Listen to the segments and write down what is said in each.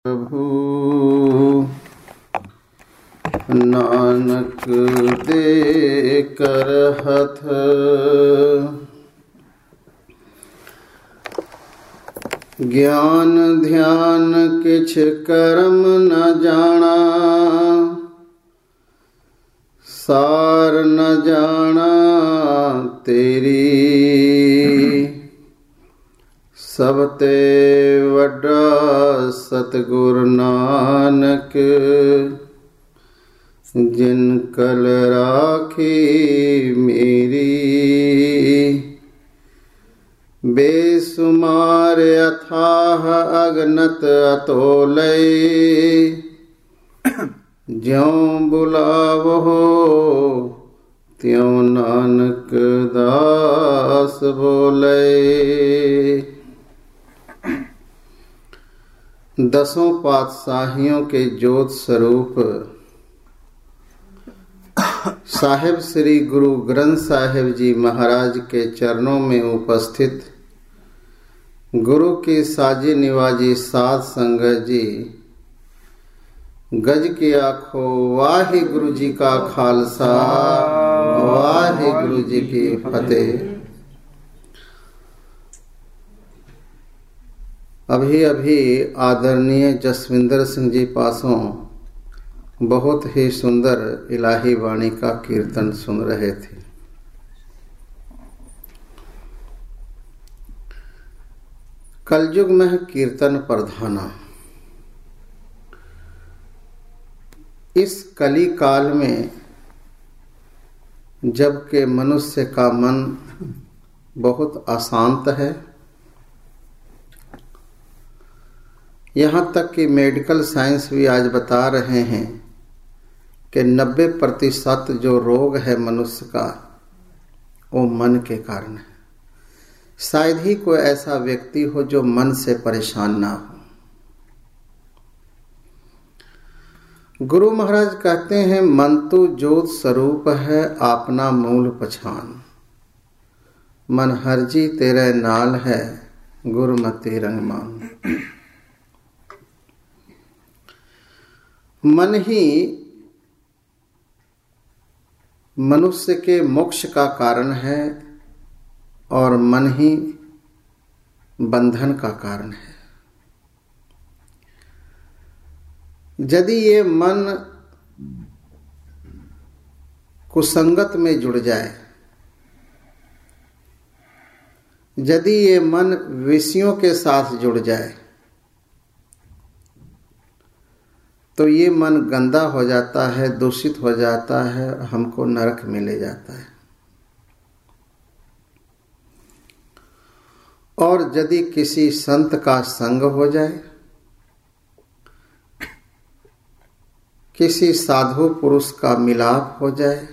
प्रभु नानक दे कर हथ, ज्ञान ध्यान किछ कर्म न जाना, सार न जाना तेरी, सब ते वड्डा सतगुरु नानक, जिन कल राखी मेरी। बेसुमार अथाह अगनत अतोलय, ज्यों बुलावो त्यों नानक दास बोले। दसों पातशाहियों के ज्योत स्वरूप साहिब श्री गुरु ग्रंथ साहिब जी महाराज के चरणों में उपस्थित गुरु की साजी निवाजी साध संगत जी, गज की आखो वाहे गुरु जी का खालसा, वाहे गुरु जी की फतेह। अभी अभी आदरणीय जसविंदर सिंह जी पासों बहुत ही सुंदर इलाही वाणी का कीर्तन सुन रहे थे। कलयुग में कीर्तन प्रधाना। इस कली काल में जबकि मनुष्य का मन बहुत अशांत है, यहाँ तक कि मेडिकल साइंस भी आज बता रहे हैं कि 90% जो रोग है मनुष्य का वो मन के कारण है। शायद ही कोई ऐसा व्यक्ति हो जो मन से परेशान ना हो। गुरु महाराज कहते हैं, मन तो ज्योत स्वरूप है अपना मूल पछान, मन हरजी तेरे नाल है गुरुमति रंगमान। मन ही मनुष्य के मोक्ष का कारण है और मन ही बंधन का कारण है। यदि ये मन कुसंगत में जुड़ जाए, यदि ये मन विषयों के साथ जुड़ जाए, तो ये मन गंदा हो जाता है, दूषित हो जाता है, हमको नरक में ले जाता है। और यदि किसी संत का संग हो जाए, किसी साधु पुरुष का मिलाप हो जाए,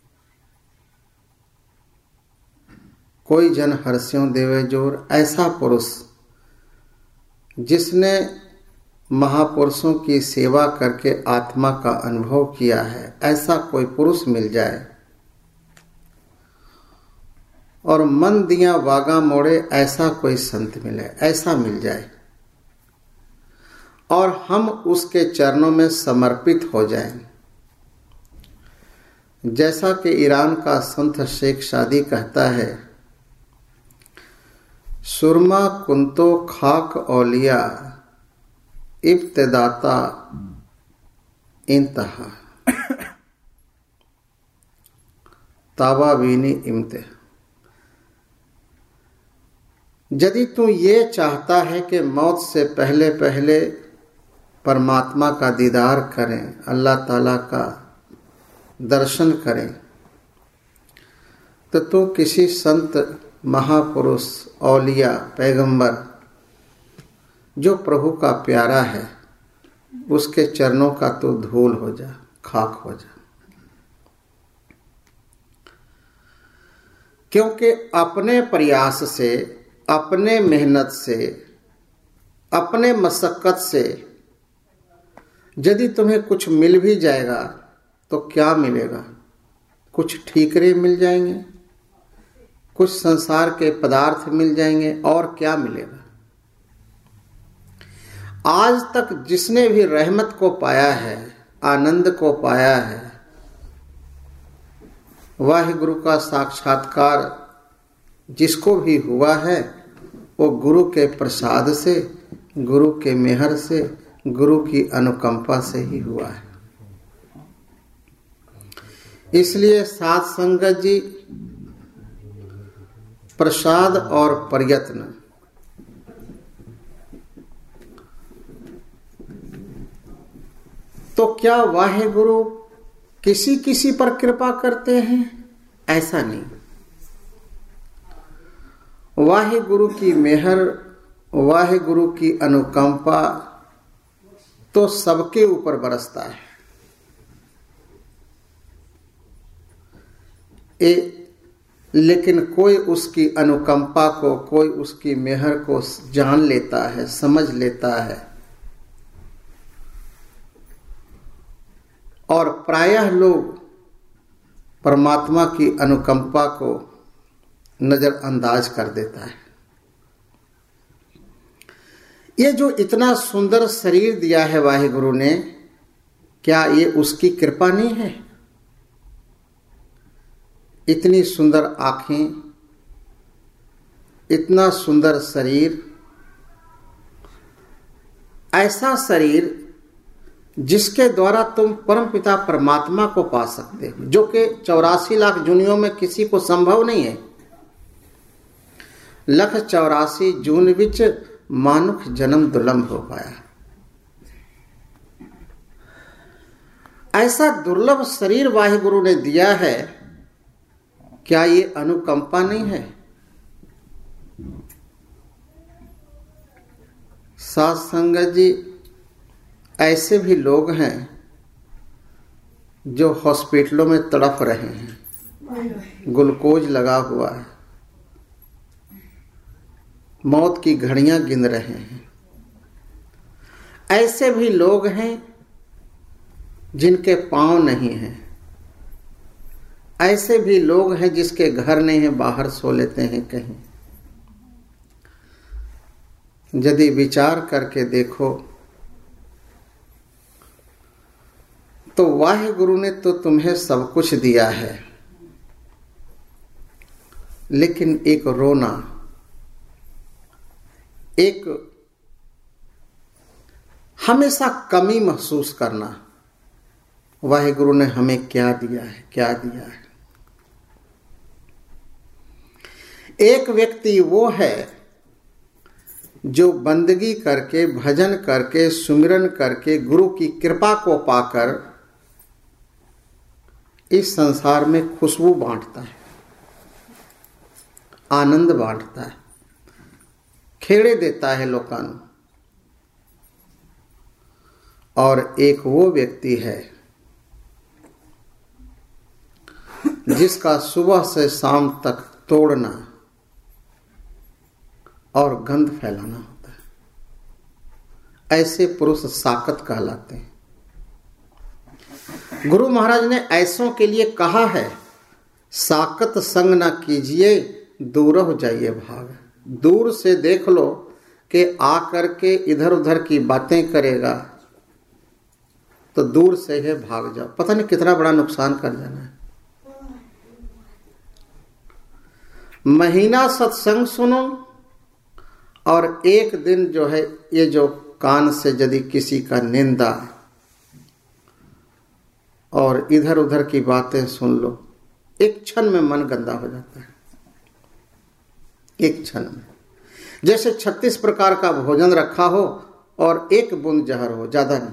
कोई जन हर्ष्यों देवे जोर, ऐसा पुरुष जिसने महापुरुषों की सेवा करके आत्मा का अनुभव किया है, ऐसा कोई पुरुष मिल जाए और मन दिया वागा मोड़े, ऐसा कोई संत मिले, ऐसा मिल जाए और हम उसके चरणों में समर्पित हो जाएं। जैसा कि ईरान का संत शेख शादी कहता है, सुरमा कुंतो खाक औलिया इब्तिदाता इंतहा ताबाबीनी इम्ते। यदि तू ये चाहता है कि मौत से पहले पहले परमात्मा का दीदार करें, अल्लाह ताला का दर्शन करें, तो तू किसी संत, महापुरुष, औलिया, पैगंबर जो प्रभु का प्यारा है, उसके चरणों का तो धूल हो जा, खाक हो जा। क्योंकि अपने प्रयास से, अपने मेहनत से, अपने मशक्कत से यदि तुम्हें कुछ मिल भी जाएगा तो क्या मिलेगा? कुछ ठीकरे मिल जाएंगे, कुछ संसार के पदार्थ मिल जाएंगे, और क्या मिलेगा? आज तक जिसने भी रहमत को पाया है, आनंद को पाया है, वाहिगुरु का साक्षात्कार जिसको भी हुआ है वो गुरु के प्रसाद से, गुरु के मेहर से, गुरु की अनुकंपा से ही हुआ है। इसलिए साध संगत जी, प्रसाद और प्रयत्न तो क्या वाहिगुरु किसी किसी पर कृपा करते हैं? ऐसा नहीं। वाहिगुरु की मेहर, वाहिगुरु की अनुकंपा तो सबके ऊपर बरसता है। लेकिन कोई उसकी अनुकंपा को, कोई उसकी मेहर को जान लेता है, समझ लेता है, और प्रायः लोग परमात्मा की अनुकंपा को नजरअंदाज कर देता है। ये जो इतना सुंदर शरीर दिया है वाहिगुरु ने, क्या ये उसकी कृपा नहीं है? इतनी सुंदर आंखें, इतना सुंदर शरीर, ऐसा शरीर जिसके द्वारा तुम परमपिता परमात्मा को पा सकते हो, जो कि 84 लाख जूनियों में किसी को संभव नहीं है। 184 जून विच मानुख जन्म दुर्लभ हो पाया। ऐसा दुर्लभ शरीर वाहिगुरु ने दिया है, क्या ये अनुकंपा नहीं है? साध संगत जी, ऐसे भी लोग हैं जो हॉस्पिटलों में तड़प रहे हैं, ग्लूकोज लगा हुआ है, मौत की घड़ियां गिन रहे हैं। ऐसे भी लोग हैं जिनके पांव नहीं हैं। ऐसे भी लोग हैं जिसके घर नहीं है, बाहर सो लेते हैं कहीं। यदि विचार करके देखो तो वाहिगुरु ने तो तुम्हें सब कुछ दिया है, लेकिन एक रोना, एक हमेशा कमी महसूस करना, वाहिगुरु ने हमें क्या दिया है, क्या दिया है। एक व्यक्ति वो है जो बंदगी करके, भजन करके, सुमिरन करके, गुरु की कृपा को पाकर इस संसार में खुशबू बांटता है, आनंद बांटता है, खेड़े देता है लोगों को। और एक वो व्यक्ति है जिसका सुबह से शाम तक तोड़ना और गंध फैलाना होता है। ऐसे पुरुष साकत कहलाते हैं। गुरु महाराज ने ऐसों के लिए कहा है, साकत संग ना कीजिए, दूर हो जाइए भाग। दूर से देख लो कि आकर के इधर उधर की बातें करेगा तो दूर से ही भाग जाओ, पता नहीं कितना बड़ा नुकसान कर जाना है। महीना सत्संग सुनो और एक दिन जो है ये जो कान से यदि किसी का निंदा और इधर उधर की बातें सुन लो, एक क्षण में मन गंदा हो जाता है। एक क्षण में जैसे 36 प्रकार का भोजन रखा हो और एक बूंद जहर हो, ज्यादा नहीं,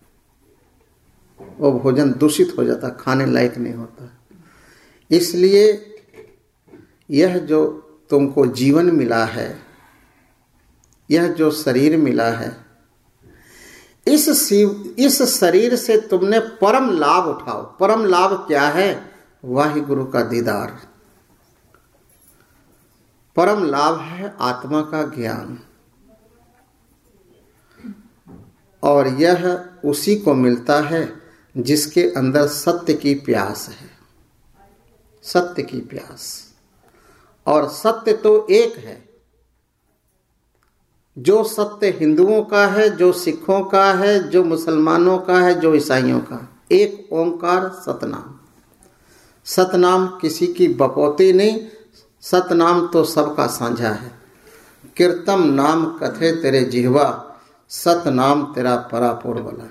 वो भोजन दूषित हो जाता, खाने लायक नहीं होता। इसलिए यह जो तुमको जीवन मिला है, यह जो शरीर मिला है, इस शरीर से तुमने परम लाभ उठाओ। परम लाभ क्या है? वाहिगुरु का दीदार। परम लाभ है आत्मा का ज्ञान, और यह उसी को मिलता है जिसके अंदर सत्य की प्यास है। सत्य की प्यास, और सत्य तो एक है, जो सत्य हिंदुओं का है, जो सिखों का है, जो मुसलमानों का है, जो ईसाइयों का, एक ओंकार सतनाम। सतनाम किसी की बपौती नहीं, सतनाम तो सबका साझा है। कीर्तम नाम कथे तेरे जिह्वा, सतनाम तेरा परापुर बला।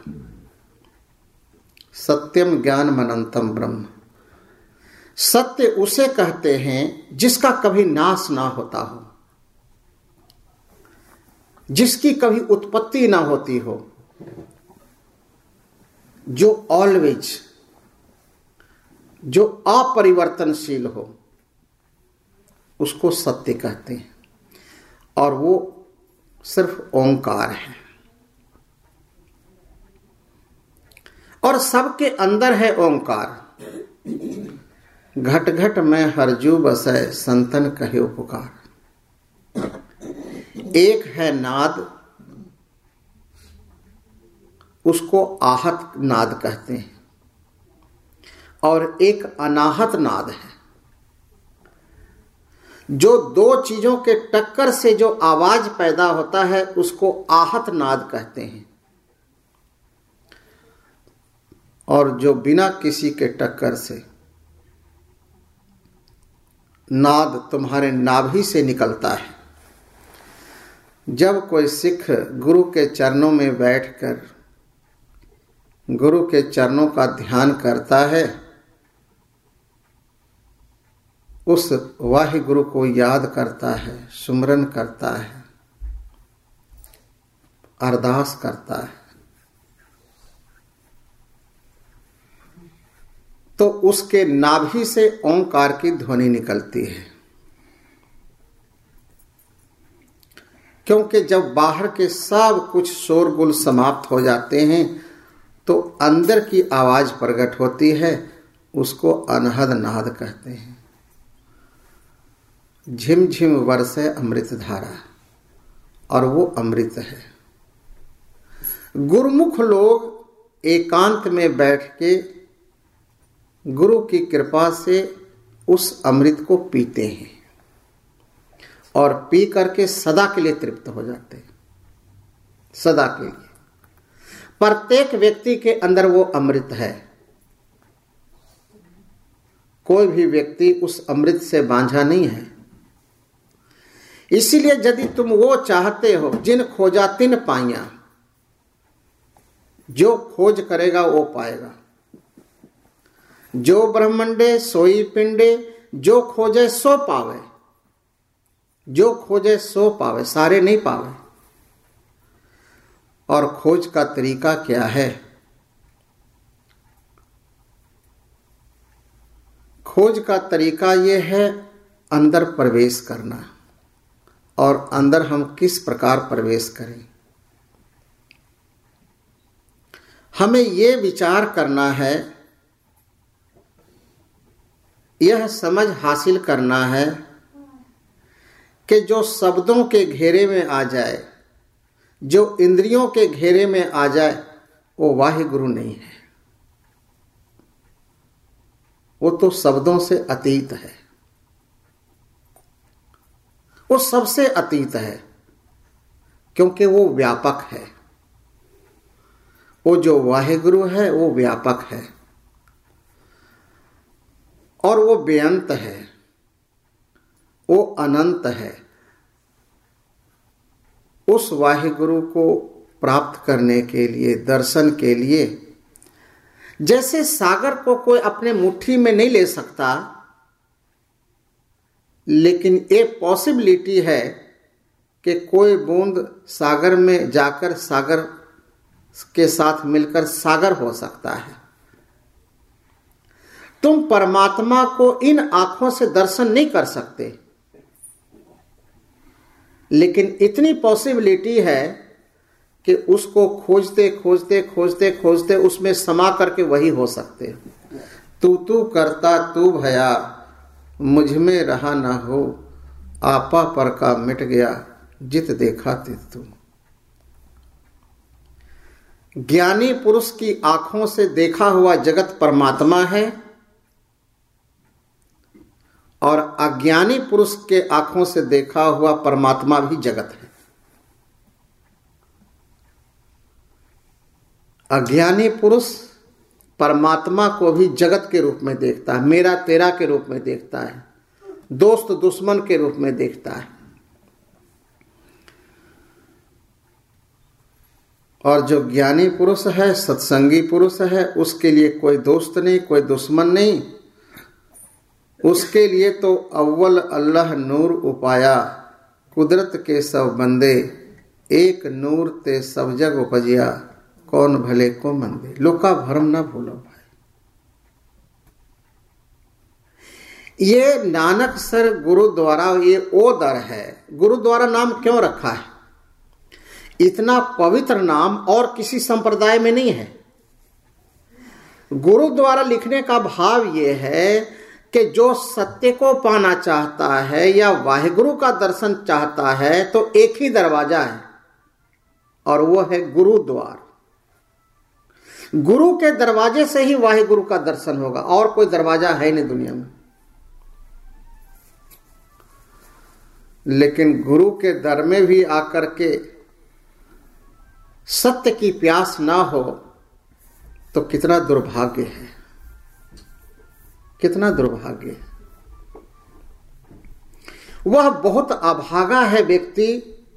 सत्यम ज्ञान अनंतम ब्रह्म। सत्य उसे कहते हैं जिसका कभी नाश ना होता हो, जिसकी कभी उत्पत्ति ना होती हो, जो ऑलवेज, जो अपरिवर्तनशील हो, उसको सत्य कहते हैं। और वो सिर्फ ओंकार है। और सबके अंदर है ओंकार। घट घट में हरजू बसै, संतन कहे पुकार। एक है नाद, उसको आहत नाद कहते हैं, और एक अनाहत नाद है। जो दो चीजों के टक्कर से जो आवाज पैदा होता है उसको आहत नाद कहते हैं। और जो बिना किसी के टक्कर से नाद तुम्हारे नाभि से निकलता है। जब कोई सिख गुरु के चरणों में बैठकर गुरु के चरणों का ध्यान करता है, उस वाहिगुरु को याद करता है, सुमरन करता है, अरदास करता है, तो उसके नाभि से ओंकार की ध्वनि निकलती है। क्योंकि जब बाहर के सब कुछ शोरगुल समाप्त हो जाते हैं तो अंदर की आवाज प्रकट होती है, उसको अनहद नाद कहते हैं। झिम झिम बरसे अमृत धारा, और वो अमृत है। गुरुमुख लोग एकांत में बैठ के गुरु की कृपा से उस अमृत को पीते हैं और पी करके सदा के लिए तृप्त हो जाते हैं। सदा के लिए प्रत्येक व्यक्ति के अंदर वो अमृत है। कोई भी व्यक्ति उस अमृत से बांझा नहीं है। इसीलिए यदि तुम वो चाहते हो, जिन खोजा तिन पाइया, जो खोज करेगा वो पाएगा। जो ब्रह्मंडे सोई पिंडे, जो खोजे सो पावे। जो खोजे सो पावे, सारे नहीं पावे। और खोज का तरीका क्या है? खोज का तरीका यह है अंदर प्रवेश करना। और अंदर हम किस प्रकार प्रवेश करें, हमें यह विचार करना है, यह समझ हासिल करना है कि जो शब्दों के घेरे में आ जाए, जो इंद्रियों के घेरे में आ जाए, वो वाहिगुरु नहीं है। वो तो शब्दों से अतीत है, वो सबसे अतीत है, क्योंकि वो व्यापक है। वो जो वाहिगुरु है वो व्यापक है और वो बेअंत है, वो अनंत है। उस वाहिगुरु को प्राप्त करने के लिए, दर्शन के लिए, जैसे सागर को कोई अपने मुट्ठी में नहीं ले सकता, लेकिन एक पॉसिबिलिटी है कि कोई बूंद सागर में जाकर सागर के साथ मिलकर सागर हो सकता है। तुम परमात्मा को इन आंखों से दर्शन नहीं कर सकते, लेकिन इतनी पॉसिबिलिटी है कि उसको खोजते खोजते खोजते खोजते उसमें समा करके वही हो सकते। तू करता तू भया, मुझ में रहा ना हो, आपा पर का मिट गया, जित देखा तित तू। ज्ञानी पुरुष की आंखों से देखा हुआ जगत परमात्मा है और अज्ञानी पुरुष के आंखों से देखा हुआ परमात्मा भी जगत है। अज्ञानी पुरुष परमात्मा को भी जगत के रूप में देखता है, मेरा तेरा के रूप में देखता है, दोस्त दुश्मन के रूप में देखता है। और जो ज्ञानी पुरुष है, सत्संगी पुरुष है, उसके लिए कोई दोस्त नहीं, कोई दुश्मन नहीं। उसके लिए तो अव्वल अल्लाह नूर उपाया, कुदरत के सब बंदे, एक नूर ते सब जग उपजिया, कौन भले को मंदे। लोका भरम ना भूलो भाई। ये नानक सर गुरुद्वारा, ये ओ दर है। गुरुद्वारा नाम क्यों रखा है? इतना पवित्र नाम और किसी संप्रदाय में नहीं है। गुरुद्वारा लिखने का भाव ये है कि जो सत्य को पाना चाहता है या वाहिगुरु का दर्शन चाहता है तो एक ही दरवाजा है और वो है गुरुद्वार। गुरु के दरवाजे से ही वाहिगुरु का दर्शन होगा, और कोई दरवाजा है नहीं दुनिया में। लेकिन गुरु के दर में भी आकर के सत्य की प्यास ना हो तो कितना दुर्भाग्य है, कितना दुर्भाग्य है। वह बहुत अभागा है व्यक्ति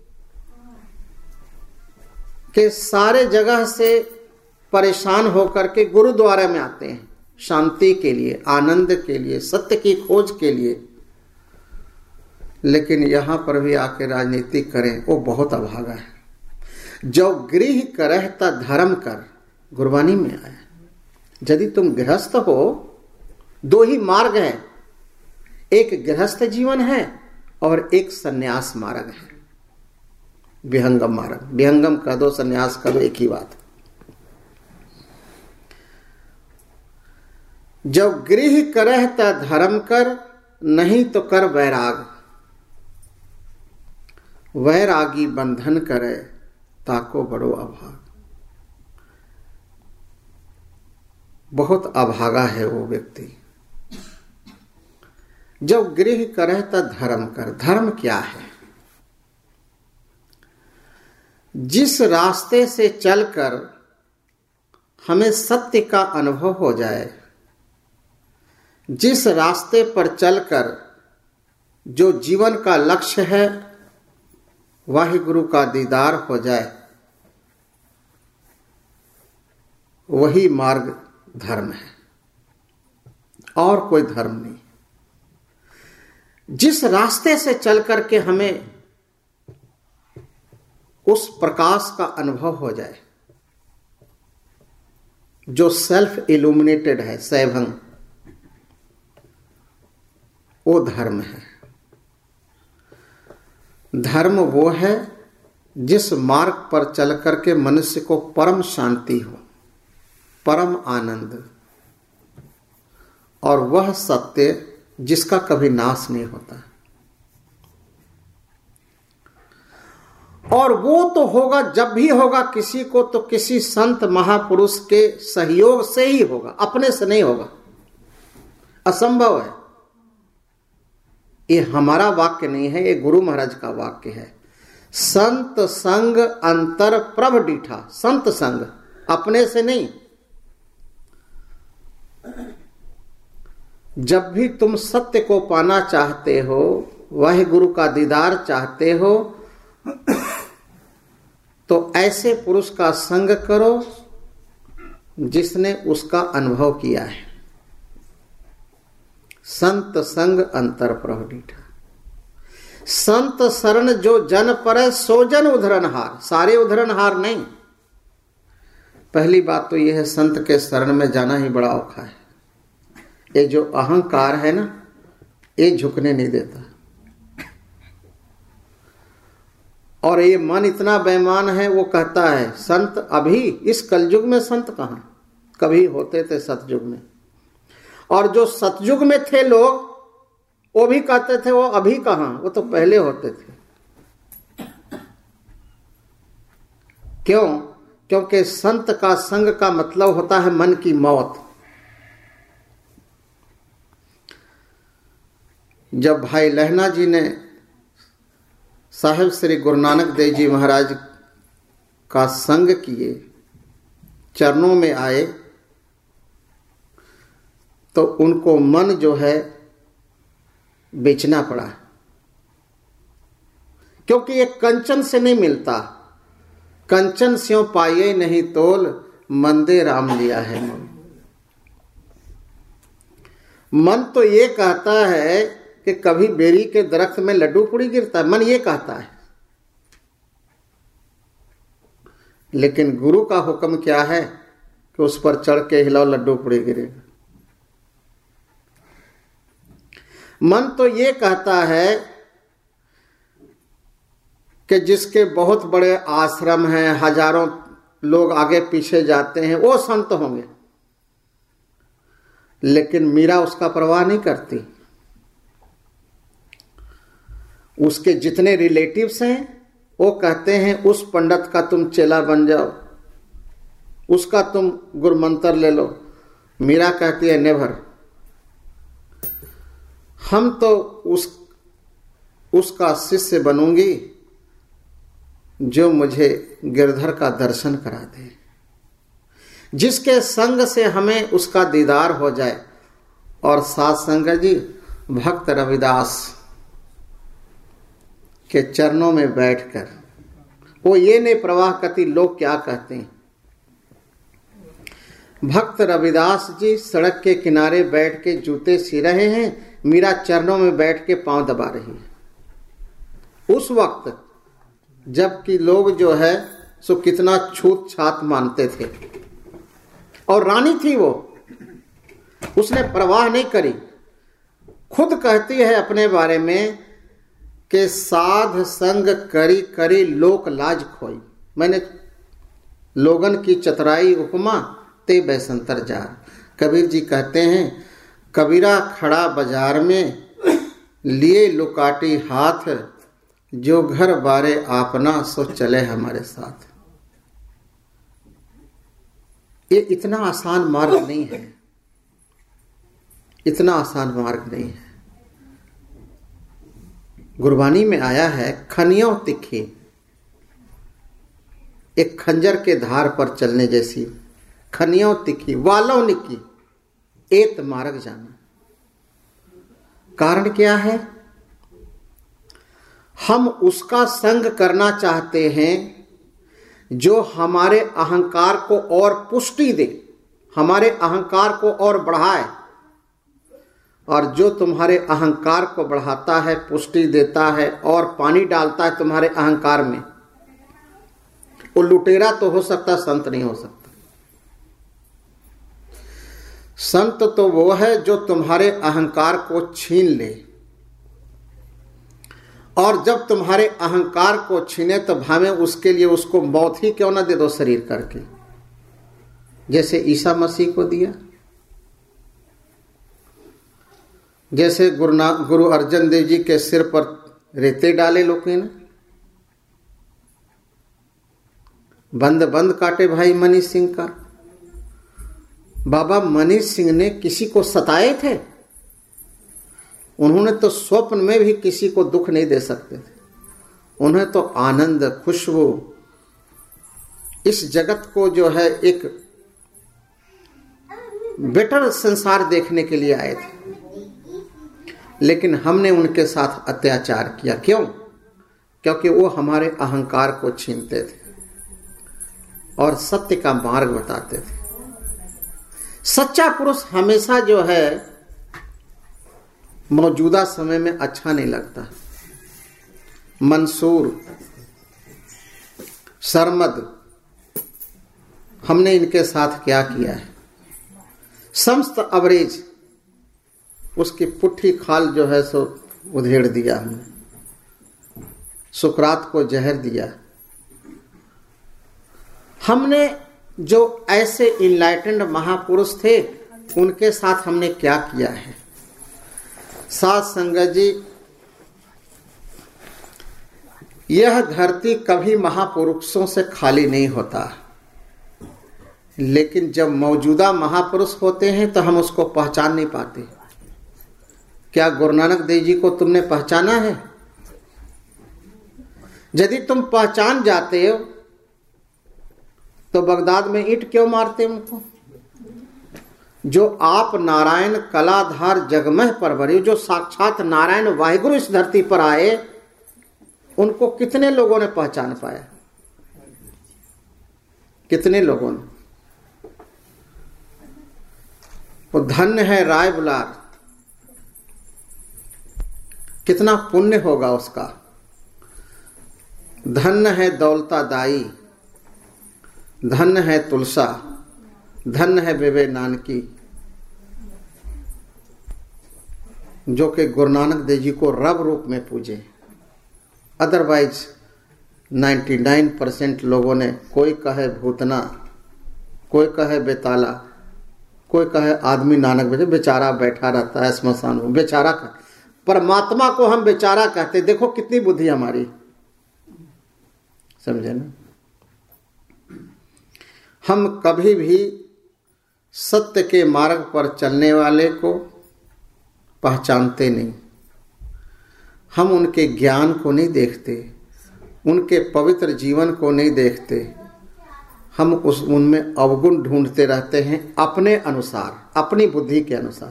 के सारे जगह से परेशान होकर के गुरुद्वारा में आते हैं, शांति के लिए, आनंद के लिए, सत्य की खोज के लिए। लेकिन यहां पर भी आके राजनीति करें, वो बहुत अभागा है। जो गृह करह ता धर्म कर, गुरबानी में आया। यदि तुम गृहस्थ हो, दो ही मार्ग है, एक गृहस्थ जीवन है और एक संन्यास मार्ग है, विहंगम मार्ग। विहंगम कह दो, संन्यास कह दो, एक ही बात। जब गृह करह ता धर्म कर, नहीं तो कर वैराग। वैरागी बंधन करे, ताको बड़ो अभाग। बहुत अभागा है वो व्यक्ति। जब गृह करह ता धर्म कर। धर्म क्या है? जिस रास्ते से चलकर हमें सत्य का अनुभव हो जाए, जिस रास्ते पर चलकर जो जीवन का लक्ष्य है वाहिगुरु का दीदार हो जाए, वही मार्ग धर्म है, और कोई धर्म नहीं। जिस रास्ते से चल करके हमें उस प्रकाश का अनुभव हो जाए जो सेल्फ इल्यूमिनेटेड है, सैभंग, वो धर्म है। धर्म वो है जिस मार्ग पर चल करके मनुष्य को परम शांति हो, परम आनंद, और वह सत्य जिसका कभी नाश नहीं होता। और वो तो होगा, जब भी होगा किसी को तो किसी संत महापुरुष के सहयोग से ही होगा, अपने से नहीं होगा, असंभव है। ये हमारा वाक्य नहीं है, ये गुरु महाराज का वाक्य है। संत संग अंतर प्रभ डीठा। संत संग अपने से नहीं। जब भी तुम सत्य को पाना चाहते हो, वह गुरु का दीदार चाहते हो, तो ऐसे पुरुष का संग करो जिसने उसका अनुभव किया है। संत संग अंतर प्रभ डीठा। संत शरण जो जन परे, सो जन उधरनहार। सारे उधरनहार नहीं। पहली बात तो यह है, संत के शरण में जाना ही बड़ा औखा है। ये जो अहंकार है ना, ये झुकने नहीं देता। और ये मन इतना बेईमान है, वो कहता है संत अभी, इस कलयुग में संत कहां, कभी होते थे सतयुग में। और जो सतयुग में थे लोग, वो भी कहते थे वो अभी कहां, वो तो पहले होते थे। क्यों? क्योंकि संत का संग का मतलब होता है मन की मौत। जब भाई लहना जी ने साहिब श्री गुरु नानक देव जी महाराज का संग किए, चरणों में आए तो उनको मन जो है बेचना पड़ा, क्योंकि ये कंचन से नहीं मिलता। कंचन स्यों पाइए नहीं तोल, मंदे राम लिया है मन। मन तो ये कहता है कि कभी बेरी के दरख्त में लड्डू पूड़ी गिरता है, मन ये कहता है, लेकिन गुरु का हुक्म क्या है कि उस पर चढ़ के हिलाओ, लड्डू पूड़ी गिरेगा। मन तो ये कहता है कि जिसके बहुत बड़े आश्रम हैं, हजारों लोग आगे पीछे जाते हैं, वो संत होंगे, लेकिन मीरा उसका परवाह नहीं करती। उसके जितने रिलेटिव्स हैं वो कहते हैं उस पंडित का तुम चेला बन जाओ, उसका तुम गुरु मंत्र ले लो। मीरा कहती है नेवर, हम तो उसका शिष्य बनूंगी जो मुझे गिरधर का दर्शन करा दे, जिसके संग से हमें उसका दीदार हो जाए। और साथ संगत जी, भक्त रविदास के चरणों में बैठकर वो ये नहीं प्रवाह करती लोग क्या कहते हैं। भक्त रविदास जी सड़क के किनारे बैठ के जूते सी रहे हैं, मीरा चरणों में बैठ के पांव दबा रही है। उस वक्त जबकि लोग जो है सो कितना छूत छात मानते थे, और रानी थी वो, उसने परवाह नहीं करी। खुद कहती है अपने बारे में कि साध संग करी करी लोक लाज खोई। मैंने लोगन की चतुराई उपमा ते बैसंतर जार। कबीर जी कहते हैं, कबीरा खड़ा बाजार में लिए लुकाटी हाथ, जो घर बारे आपना सो चले हमारे साथ। ये इतना आसान मार्ग नहीं है, इतना आसान मार्ग नहीं है। गुरबानी में आया है, खनियों तिखी, एक खंजर के धार पर चलने जैसी, खनियों तिखी वालों निकी एत मार्ग जाना। कारण क्या है? हम उसका संग करना चाहते हैं जो हमारे अहंकार को और पुष्टि दे, हमारे अहंकार को और बढ़ाए। और जो तुम्हारे अहंकार को बढ़ाता है, पुष्टि देता है और पानी डालता है तुम्हारे अहंकार में, वो लुटेरा तो हो सकता, संत नहीं हो सकता। संत तो वो है जो तुम्हारे अहंकार को छीन ले, और जब तुम्हारे अहंकार को छीने तो भावे उसके लिए उसको मौत ही क्यों ना दे दो शरीर करके, जैसे ईसा मसीह को दिया, जैसे गुरु अर्जन देव जी के सिर पर रेते डाले लोगों ने, बंद बंद काटे भाई मनीष सिंह का। बाबा मनीष सिंह ने किसी को सताए थे? उन्होंने तो स्वप्न में भी किसी को दुख नहीं दे सकते थे। उन्हें तो आनंद, खुशबू, इस जगत को जो है एक बेटर संसार देखने के लिए आए थे, लेकिन हमने उनके साथ अत्याचार किया। क्यों? क्योंकि वो हमारे अहंकार को छीनते थे और सत्य का मार्ग बताते थे। सच्चा पुरुष हमेशा जो है मौजूदा समय में अच्छा नहीं लगता। मंसूर, सरमद, हमने इनके साथ क्या किया है? समस्त अवरेज, उसकी पुट्ठी खाल जो है सो उधेड़ दिया हमने, सुकरात को जहर दिया। हमने जो ऐसे इनलाइटेंड महापुरुष थे उनके साथ हमने क्या किया है? साथ संगत जी, यह धरती कभी महापुरुषों से खाली नहीं होता, लेकिन जब मौजूदा महापुरुष होते हैं तो हम उसको पहचान नहीं पाते। क्या गुरु नानक देव जी को तुमने पहचाना है? यदि तुम पहचान जाते हो तो बगदाद में ईंट क्यों मारते उनको? जो आप नारायण कलाधार जगमह परवरी, जो साक्षात नारायण वाहिगुरु इस धरती पर आए, उनको कितने लोगों ने पहचान पाया? कितने लोगों ने? वो धन्य है राय बुलार, कितना पुण्य होगा उसका। धन्य है दौलता दाई, धन्य है तुलसा, धन्य है बेबे नानकी, जो कि गुरु नानक देव जी को रब रूप में पूजे। अदरवाइज 99% लोगों ने, कोई कहे भूतना, कोई कहे बेताला, कोई कहे आदमी नानक बजे, बेचारा बैठा रहता है स्मशान में, बेचारा का। परमात्मा को हम बेचारा कहते, देखो कितनी बुद्धि हमारी, समझे ना? हम कभी भी सत्य के मार्ग पर चलने वाले को पहचानते नहीं, हम उनके ज्ञान को नहीं देखते, उनके पवित्र जीवन को नहीं देखते, हम उनमें अवगुण ढूंढते रहते हैं अपने अनुसार, अपनी बुद्धि के अनुसार।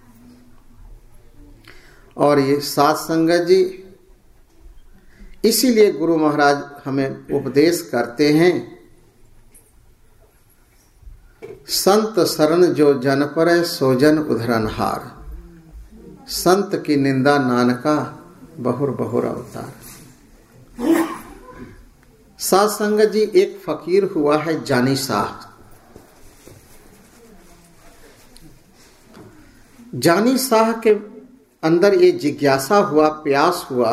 और ये साध संगत जी, इसीलिए गुरु महाराज हमें उपदेश करते हैं, संत शरण जो जन पर सो जन उधरनहार, संत की निंदा नानका बहुर बहुर अवतार। साध संगत जी, एक फकीर हुआ है जानी शाह। जानी शाह के अंदर ये जिज्ञासा हुआ, प्यास हुआ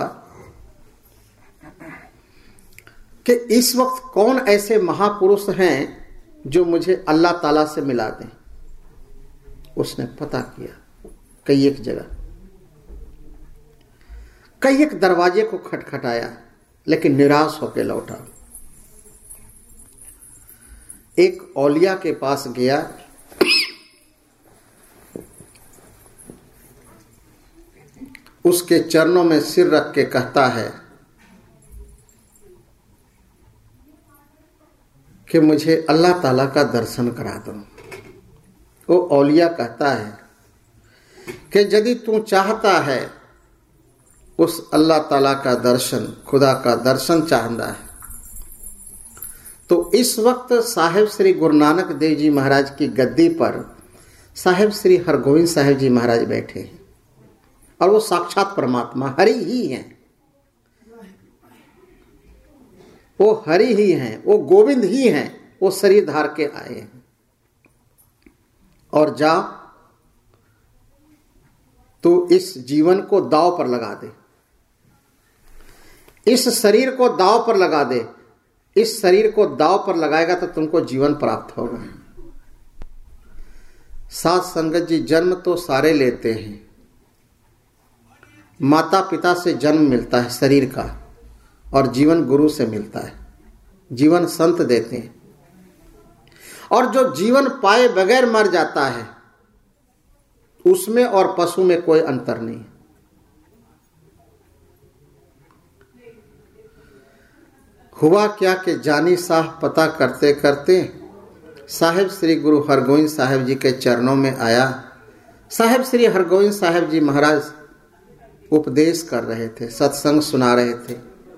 कि इस वक्त कौन ऐसे महापुरुष हैं जो मुझे अल्लाह ताला से मिला दें। उसने पता किया कई एक जगह, कई एक दरवाजे को खटखटाया, लेकिन निराश होकर लौटा। एक औलिया के पास गया, उसके चरणों में सिर रख के कहता है कि मुझे अल्लाह ताला का दर्शन करा दो। वो औलिया कहता है कि यदि तू चाहता है उस अल्लाह ताला का दर्शन, खुदा का दर्शन चाहता है, तो इस वक्त साहिब श्री गुरु नानक देव जी महाराज की गद्दी पर साहिब श्री हरगोविंद साहिब जी महाराज बैठे हैं, और वो साक्षात परमात्मा हरि ही हैं, वो हरि ही हैं, वो गोविंद ही हैं, वो शरीर धार के आए हैं। और जा तो इस जीवन को दांव पर लगा दे, इस शरीर को दांव पर लगा दे। इस शरीर को दांव पर लगाएगा तो तुमको जीवन प्राप्त होगा। साध संगत जी, जन्म तो सारे लेते हैं, माता पिता से जन्म मिलता है शरीर का, और जीवन गुरु से मिलता है, जीवन संत देते हैं। और जो जीवन पाए बगैर मर जाता है, उसमें और पशु में कोई अंतर नहीं। हुआ क्या कि जानी शाह पता करते करते साहिब श्री गुरु हरगोविंद साहिब जी के चरणों में आया। साहिब श्री हरगोविंद साहिब जी महाराज उपदेश कर रहे थे, सत्संग सुना रहे थे।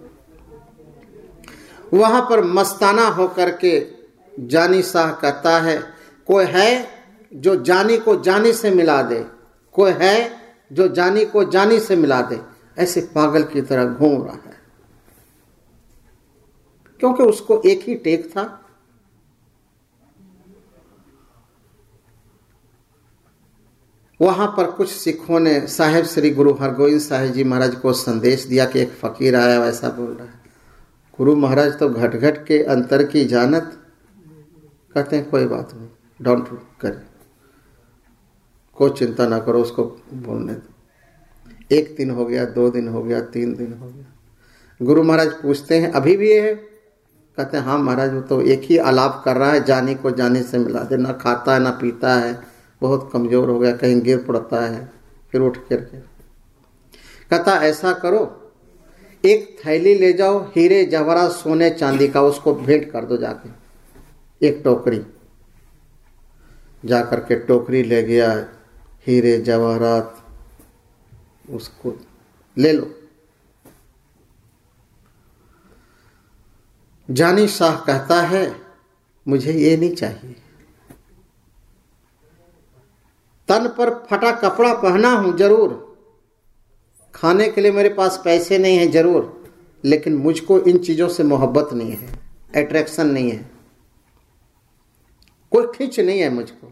वहां पर मस्ताना होकर के जानी शाह कहता है, कोई है जो जानी को जानी से मिला दे, कोई है जो जानी को जानी से मिला दे। ऐसे पागल की तरह घूम रहा है, क्योंकि उसको एक ही टेक था। वहां पर कुछ सिखों ने साहिब श्री गुरु हरगोविंद साहिब जी महाराज को संदेश दिया कि एक फकीर आया, वैसा बोल रहा है। गुरु महाराज तो घट घट के अंतर की जानत, कहते हैं कोई बात नहीं, डोंट कर, कोई चिंता ना करो, उसको बोलने दो। 1 दिन हो गया, 2 दिन हो गया, 3 दिन हो गया। गुरु महाराज पूछते हैं अभी भी है? कहते हैं हाँ महाराज, वो तो एक ही आलाप कर रहा है, जानी को जानी से मिला दे, ना खाता है ना पीता है, बहुत कमजोर हो गया, कहीं गिर पड़ता है, फिर उठ करके। कहता ऐसा करो, एक थैली ले जाओ हीरे जवाहरात सोने चांदी का, उसको भेंट कर दो जाके, एक टोकरी, जाकर के टोकरी ले गया, हीरे जवाहरात, उसको ले लो। जानी शाह कहता है मुझे ये नहीं चाहिए, तन पर फटा कपड़ा पहना हूं जरूर, खाने के लिए मेरे पास पैसे नहीं है जरूर, लेकिन मुझको इन चीजों से मोहब्बत नहीं है, अट्रैक्शन नहीं है, कोई खींच नहीं है मुझको।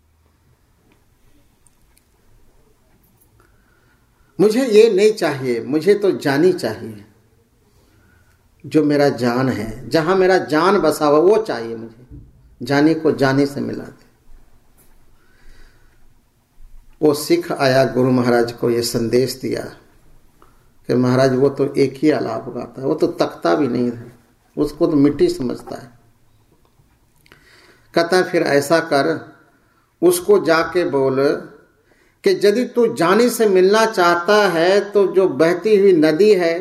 मुझे ये नहीं चाहिए, मुझे तो जानी चाहिए, जो मेरा जान है, जहां मेरा जान बसा हुआ वो चाहिए मुझे, जानी को जानी से मिला दे। वो सिख आया, गुरु महाराज को ये संदेश दिया कि महाराज वो तो एक ही आलाप गाता है, वो तो तकता भी नहीं है, उसको तो मिट्टी समझता है। कहता है फिर ऐसा कर, उसको जाके बोल कि यदि तू जानी से मिलना चाहता है तो जो बहती हुई नदी है,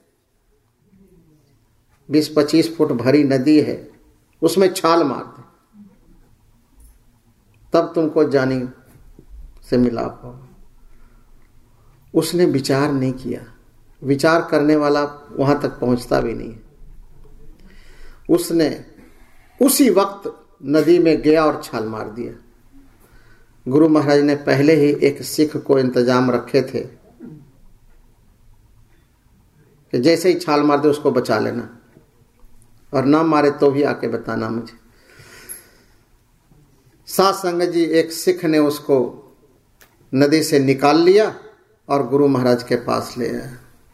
20-25 फुट भरी नदी है, उसमें छाल मार दे, तब तुमको जानी से मिलाप होगा। उसने विचार नहीं किया, विचार करने वाला वहां तक पहुंचता भी नहीं है। उसने उसी वक्त नदी में गया और छाल मार दिया। गुरु महाराज ने पहले ही एक सिख को इंतजाम रखे थे कि जैसे ही छाल मार दे उसको बचा लेना, और ना मारे तो भी आके बताना मुझे। साध संगत जी, एक सिख ने उसको नदी से निकाल लिया और गुरु महाराज के पास ले आया।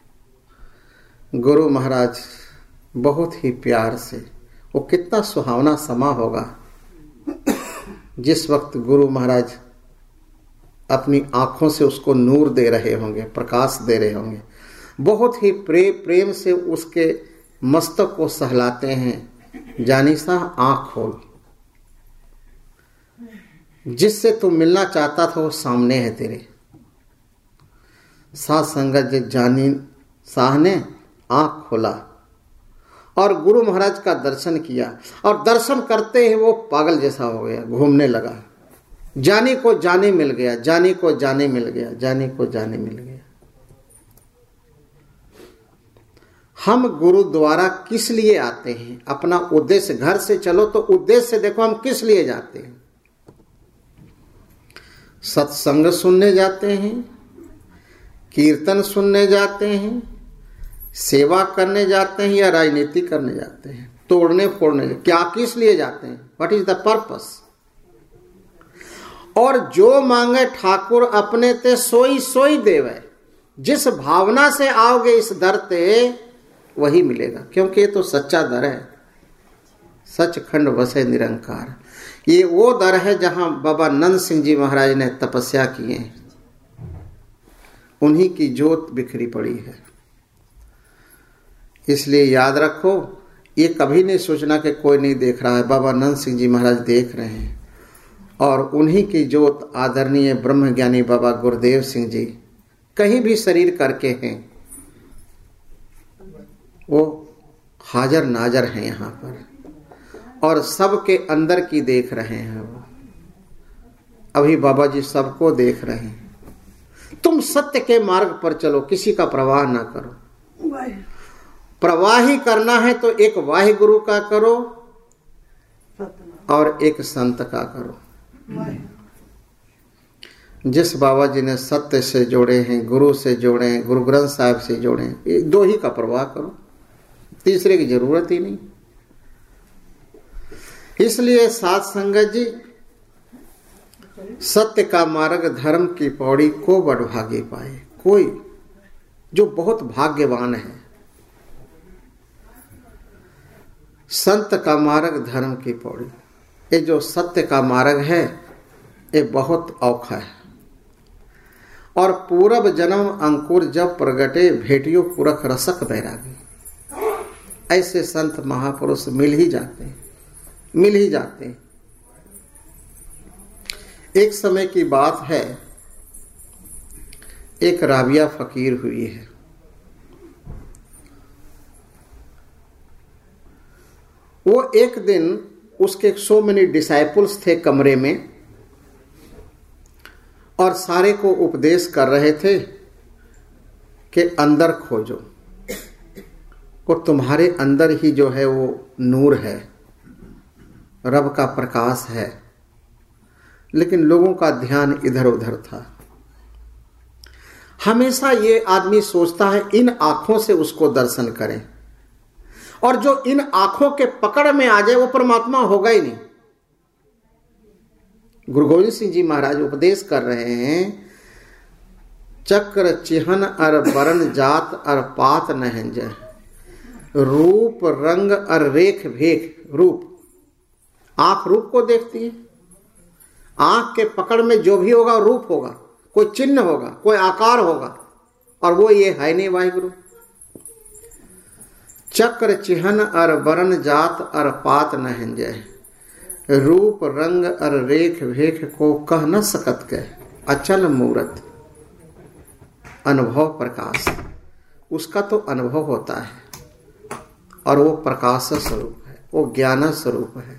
गुरु महाराज बहुत ही प्यार से, वो कितना सुहावना समा होगा जिस वक्त गुरु महाराज अपनी आंखों से उसको नूर दे रहे होंगे, प्रकाश दे रहे होंगे, बहुत ही प्रेम से उसके मस्तक को सहलाते हैं, जानी साह आंख खोल, जिससे तू मिलना चाहता था वो सामने है तेरे। साध संगत जी, जानी साह ने आंख खोला और गुरु महाराज का दर्शन किया, और दर्शन करते ही वो पागल जैसा हो गया, घूमने लगा। जानी को जानी मिल गया, जानी को जानी मिल गया, जानी को जानी मिल गया। हम गुरुद्वारा किस लिए आते हैं? अपना उद्देश्य, घर से चलो तो उद्देश्य देखो हम किस लिए जाते हैं। सत्संग सुनने जाते हैं, कीर्तन सुनने जाते हैं, सेवा करने जाते हैं, या राजनीति करने जाते हैं, तोड़ने फोड़ने, क्या किस लिए जाते हैं? What is the purpose? और जो मांगे ठाकुर अपने ते सोई सोई देवे। जिस भावना से आओगे इस दर ते वही मिलेगा, क्योंकि ये तो सच्चा दर है, सचखंड वसे निरंकार। ये वो दर है जहां बाबा नंद सिंह जी महाराज ने तपस्या की है, उन्हीं की ज्योत बिखरी पड़ी है। इसलिए याद रखो, ये कभी नहीं सोचना कि कोई नहीं देख रहा है, बाबा नंद सिंह जी महाराज देख रहे हैं, और उन्हीं की ज्योत आदरणीय ब्रह्मज्ञानी बाबा गुरुदेव सिंह जी कहीं भी शरीर करके हैं, वो हाजर नाजर हैं यहाँ पर, और सबके अंदर की देख रहे हैं वो। अभी बाबा जी सबको देख रहे हैं। तुम सत्य के मार्ग पर चलो, किसी का प्रवाह ना करो। प्रवाह ही करना है तो एक वाहि गुरु का करो और एक संत का करो। जिस बाबा जी ने सत्य से जोड़े हैं, गुरु से जोड़े हैं, गुरु ग्रंथ साहिब से जोड़े हैं, ये दो ही का प्रवाह करो, तीसरे की जरूरत ही नहीं। इसलिए साध संगत जी, सत्य का मार्ग धर्म की पौड़ी को बड़भागे पाए, कोई जो बहुत भाग्यवान है। संत का मार्ग धर्म की पौड़ी, ये जो सत्य का मार्ग है ये बहुत औखा है। और पूरब जन्म अंकुर जब प्रगटे, भेटियो पुरख रसक बैरागी। ऐसे संत महापुरुष मिल ही जाते हैं, मिल ही जाते हैं। एक समय की बात है, एक राबिया फकीर हुई है। वो एक दिन उसके 100 मेनी डिसाइपल्स थे कमरे में, और सारे को उपदेश कर रहे थे कि अंदर खोजो, और तुम्हारे अंदर ही जो है वो नूर है, रब का प्रकाश है। लेकिन लोगों का ध्यान इधर उधर था। हमेशा ये आदमी सोचता है इन आंखों से उसको दर्शन करें, और जो इन आंखों के पकड़ में आ जाए वो परमात्मा होगा ही नहीं। गुरु गोविंद सिंह जी महाराज उपदेश कर रहे हैं, चक्र चिहन अर बरन जात अर पात नहन जय, रूप रंग अर रेख भेख। रूप, आंख रूप को देखती है, आंख के पकड़ में जो भी होगा रूप होगा, कोई चिन्ह होगा, कोई आकार होगा, और वो ये है नहीं वाहिगुरु। चक्र चिहन अर बरन जात अर पात नहन जय, रूप रंग अर रेख भेख को कह न सकत के, अचल मूरत अनुभव प्रकाश। उसका तो अनुभव होता है, और वो प्रकाश स्वरूप है, वो ज्ञान स्वरूप है,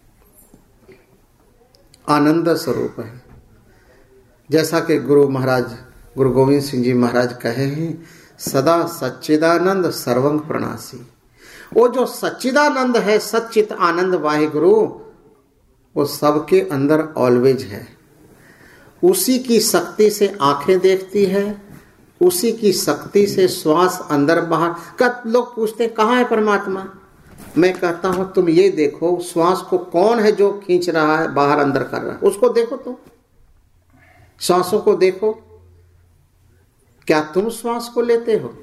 आनंद स्वरूप है। जैसा कि गुरु महाराज गुरु गोविंद सिंह जी महाराज कहे हैं, सदा सच्चिदानंद सर्वं प्रणासी। वो जो सच्चिदानंद है, सच्चित आनंद वाहिगुरु, वो सबके अंदर ऑलवेज है। उसी की शक्ति से आंखें देखती है, उसी की शक्ति से श्वास अंदर बाहर। कब लोग पूछते हैं कहाँ है परमात्मा, मैं कहता हूं तुम ये देखो श्वास को कौन है जो खींच रहा है, बाहर अंदर कर रहा है, उसको देखो। तुम श्वासों को देखो, क्या तुम श्वास को लेते हो?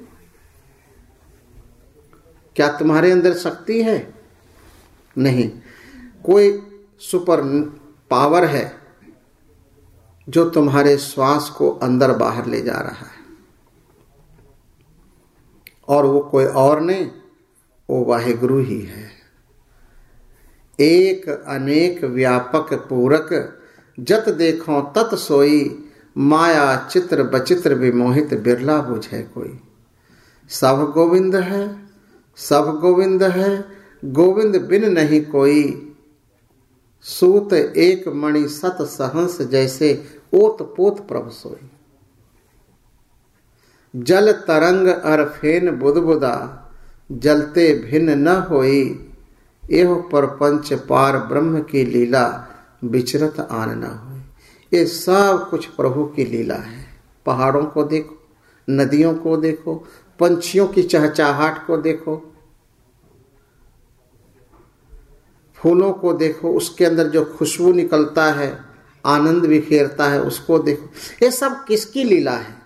क्या तुम्हारे अंदर शक्ति है? नहीं, कोई सुपर पावर है जो तुम्हारे श्वास को अंदर बाहर ले जा रहा है, और वो कोई और नहीं, वो वाहिगुरु ही है। एक अनेक व्यापक पूरक, जत देखो तत सोई, माया चित्र बचित्र विमोहित, बिरला बुझे कोई। सब गोविंद है, सब गोविंद है, गोविंद बिन नहीं कोई। सूत एक मणि सत सहंस, जैसे ओत पोत प्रभ सोई। जल तरंग अर फेन बुदबुदा, जलते भिन्न न होई। एह परपंच पार ब्रह्म की लीला, विचरत आन न होई। ये सब कुछ प्रभु की लीला है। पहाड़ों को देखो, नदियों को देखो, पंछियों की चहचहाहट को देखो, फूलों को देखो, उसके अंदर जो खुशबू निकलता है, आनंद बिखेरता है, उसको देखो। ये सब किसकी लीला है?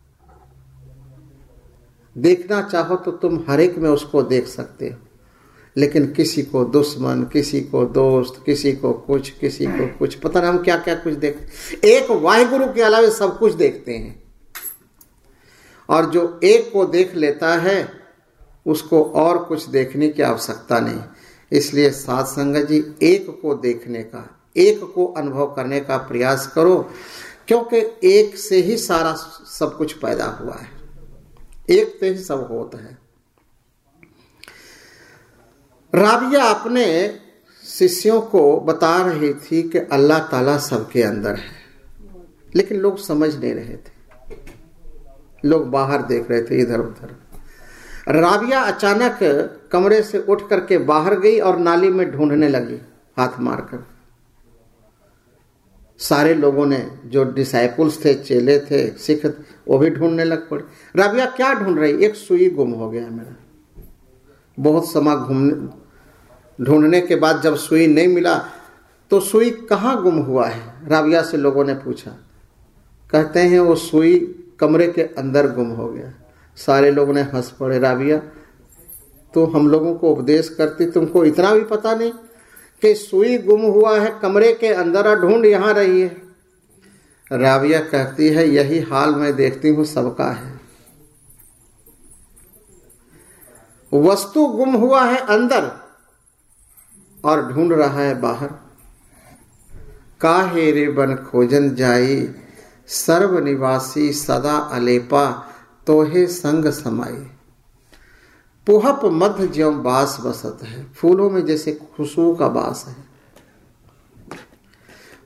देखना चाहो तो तुम हर एक में उसको देख सकते हो, लेकिन किसी को दुश्मन, किसी को दोस्त, किसी को कुछ, किसी को कुछ, पता नहीं हम क्या क्या कुछ देखते। एक वाहिगुरु के अलावा सब कुछ देखते हैं, और जो एक को देख लेता है उसको और कुछ देखने की आवश्यकता नहीं। इसलिए साध संगत जी, एक को देखने का, एक को अनुभव करने का प्रयास करो, क्योंकि एक से ही सारा सब कुछ पैदा हुआ है, एक से ही सब होता है। राबिया अपने शिष्यों को बता रही थी कि अल्लाह ताला सबके अंदर है, लेकिन लोग समझ नहीं रहे थे, लोग बाहर देख रहे थे इधर उधर। राबिया अचानक कमरे से उठ करके बाहर गई और नाली में ढूंढने लगी हाथ मारकर। सारे लोगों ने, जो डिसाइपल्स थे, चेले थे, सिख, वो भी ढूंढने लग पड़े। राबिया क्या ढूंढ रही? एक सुई गुम हो गया मेरा। बहुत समय ढूंढने के बाद जब सुई नहीं मिला तो सुई कहाँ गुम हुआ है, राबिया से लोगों ने पूछा। कहते हैं वो सुई कमरे के अंदर गुम हो गया। सारे लोगों ने हंस पड़े। राबिया, तो हम लोगों को उपदेश करती, तुमको इतना भी पता नहीं कि सुई गुम हुआ है कमरे के अंदर और ढूंढ यहाँ रही है? राबिया कहती है, यही हाल मैं देखती हूँ सबका है। वस्तु गुम हुआ है अंदर और ढूंढ रहा है बाहर। काहे रे बन खोजन जाई, सर्व निवासी सदा अलेपा, तोहे संग समाई। पुहप मध्य ज्यों बास बसत है, फूलों में जैसे खुशबू का बास है।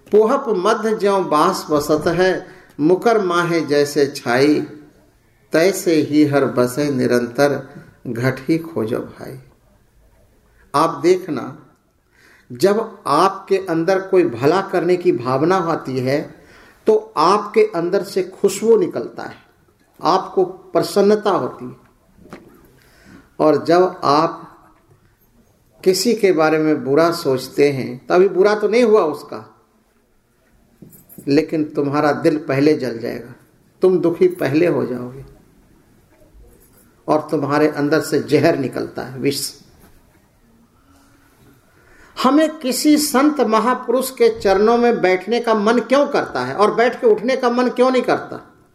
पोहप मध्य ज्यों बास बसत है, मुकर माहे जैसे छाई, तैसे ही हर बसे निरंतर, घट ही खोजो भाई। आप देखना, जब आपके अंदर कोई भला करने की भावना आती है तो आपके अंदर से खुशबू निकलता है, आपको प्रसन्नता होती है। और जब आप किसी के बारे में बुरा सोचते हैं, तभी बुरा तो नहीं हुआ उसका, लेकिन तुम्हारा दिल पहले जल जाएगा, तुम दुखी पहले हो जाओगे और तुम्हारे अंदर से जहर निकलता है, विष। हमें किसी संत महापुरुष के चरणों में बैठने का मन क्यों करता है और बैठ के उठने का मन क्यों नहीं करता?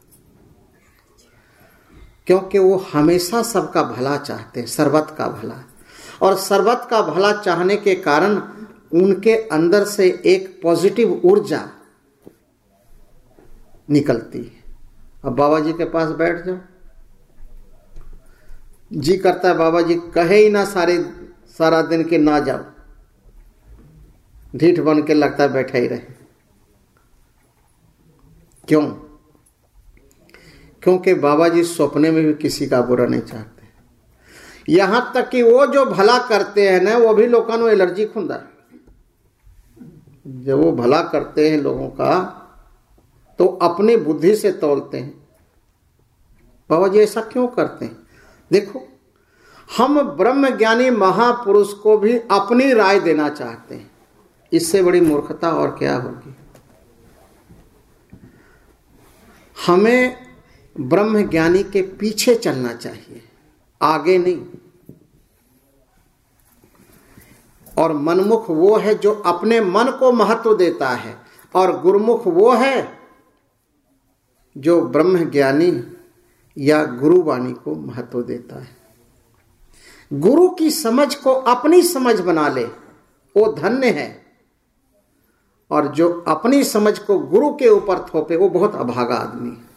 क्योंकि वो हमेशा सबका भला चाहते हैं, सर्वत का भला। और सर्वत का भला चाहने के कारण उनके अंदर से एक पॉजिटिव ऊर्जा निकलती है। अब बाबा जी के पास बैठ जाओ, जी करता है बाबा जी कहे ही ना सारा दिन के ना जाओ, ढीठ बन के लगता है बैठे ही रहे। क्यों? क्योंकि बाबा जी सपने में भी किसी का बुरा नहीं चाहते। यहां तक कि वो जो भला करते हैं ना, वो भी लोगों को एलर्जी खुंदा। जब वो भला करते हैं लोगों का तो अपनी बुद्धि से तौलते हैं। बाबा जी ऐसा क्यों करते हैं? देखो, हम ब्रह्म ज्ञानी महापुरुष को भी अपनी राय देना चाहते हैं, इससे बड़ी मूर्खता और क्या होगी। हमें ब्रह्म ज्ञानी के पीछे चलना चाहिए, आगे नहीं। और मनमुख वो है जो अपने मन को महत्व देता है, और गुरुमुख वो है जो ब्रह्म ज्ञानी या गुरुवाणी को महत्व देता है। गुरु की समझ को अपनी समझ बना ले, वो धन्य है। और जो अपनी समझ को गुरु के ऊपर थोपे, वो बहुत अभागा आदमी है।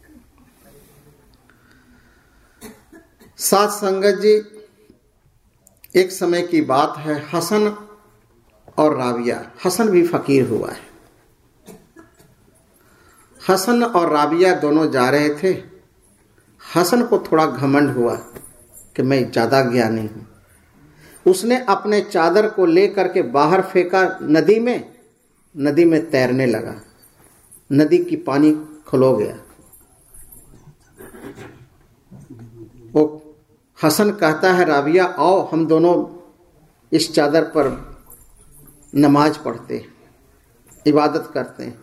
साथ संगत जी, एक समय की बात है, हसन और राबिया, हसन भी फकीर हुआ है। हसन और राबिया दोनों जा रहे थे। हसन को थोड़ा घमंड हुआ कि मैं ज्यादा ज्ञानी हूं। उसने अपने चादर को लेकर के बाहर फेंका नदी में, नदी में तैरने लगा। नदी की पानी खलो गया। वो हसन कहता है, राबिया आओ हम दोनों इस चादर पर नमाज पढ़ते, इबादत करते हैं।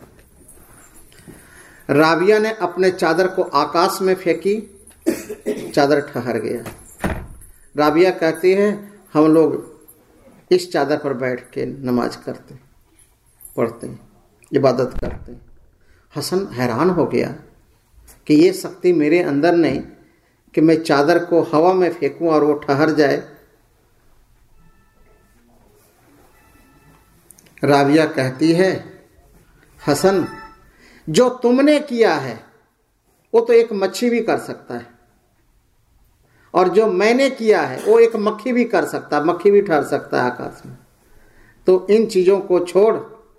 राबिया ने अपने चादर को आकाश में फेंकी, चादर ठहर गया। राबिया कहती है, हम लोग इस चादर पर बैठ के नमाज करते, पढ़ते, इबादत करते। हसन हैरान हो गया कि ये शक्ति मेरे अंदर नहीं कि मैं चादर को हवा में फेंकूं और वो ठहर जाए। राबिया कहती है, हसन जो तुमने किया है वो तो एक मच्छी भी कर सकता है, और जो मैंने किया है वो एक मक्खी भी कर सकता है, मक्खी भी ठहर सकता है आकाश में। तो इन चीजों को छोड़,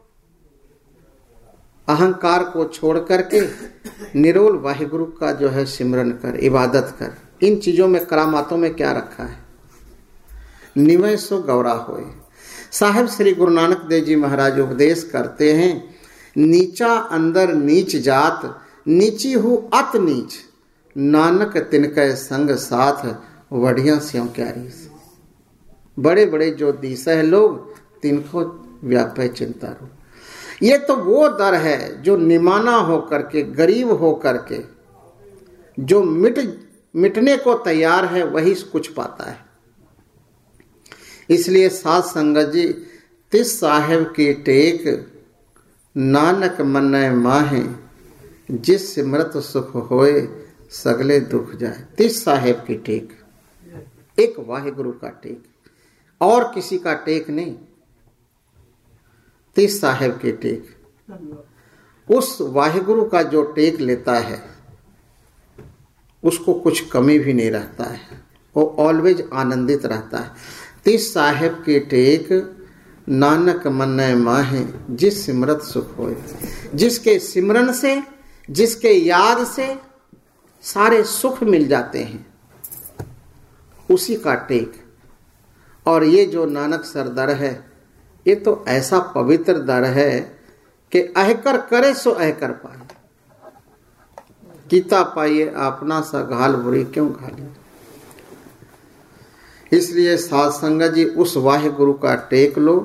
अहंकार को छोड़ करके निरोल वाहिगुरु का जो है सिमरन कर, इबादत कर। इन चीजों में, करामातों में क्या रखा है? निवय सो गौरा होए। साहिब श्री गुरु नानक देव जी महाराज उपदेश करते हैं, नीचा अंदर नीच जात, नीची हूँ अत नीच, नानक तिनके संग साथ, वढ़िया स्यों क्या रीस। बड़े बड़े जो दिस है लोग, तिनको व्यापय चिंता रो। ये तो वो दर है जो निमाना होकर के, गरीब होकर के, जो मिटने को तैयार है, वही कुछ पाता है। इसलिए साथ संगत जी, तिस साहेब की टेक, नानक मन्नय माहे, जिस सिमरत सुख होए, सगले दुख जाए। तिस साहेब की टेक, एक वाहिगुरु का टेक, और किसी का टेक नहीं। तिस साहेब की टेक, उस वाहिगुरु का जो टेक लेता है उसको कुछ कमी भी नहीं रहता है, वो ऑलवेज आनंदित रहता है। तिस साहेब की टेक, नानक मन्नै माहे जिस सिमरत सुख होए। जिसके सिमरन से, जिसके याद से सारे सुख मिल जाते हैं, उसी का टेक। और ये जो नानक सर दर है, ये तो ऐसा पवित्र दर है कि अहकर करे सो अहकर पाए। कीता पाइए अपना सा घाल बुरी क्यों घाले। इसलिए साध संगत जी उस वाहे गुरु का टेक लो।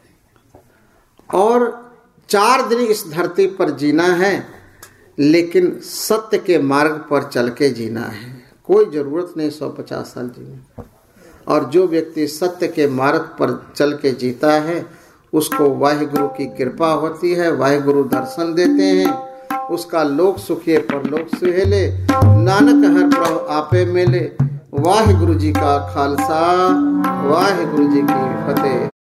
और 4 दिन इस धरती पर जीना है, लेकिन सत्य के मार्ग पर चल के जीना है। कोई जरूरत नहीं 150 साल जीने। और जो व्यक्ति सत्य के मार्ग पर चल के जीता है, उसको वाहिगुरु की कृपा होती है, वाहिगुरु दर्शन देते हैं, उसका लोक सुखिए परलोक सुहेले, नानक हर प्रभु आपे मेले। वाहिगुरु जी का खालसा, वाहिगुरु जी की फतेह।